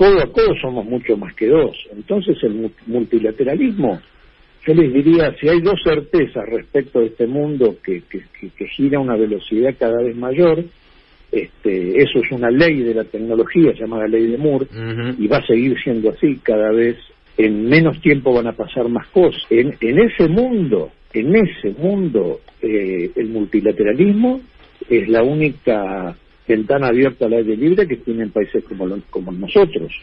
codo a codo somos mucho más que dos. Entonces el multilateralismo, yo les diría, si hay dos certezas respecto de este mundo que gira a una velocidad cada vez mayor, eso es una ley de la tecnología llamada ley de Moore, y va a seguir siendo así. Cada vez en menos tiempo van a pasar más cosas. En ese mundo, el multilateralismo es la única ventana abierta al aire libre que tienen países como nosotros.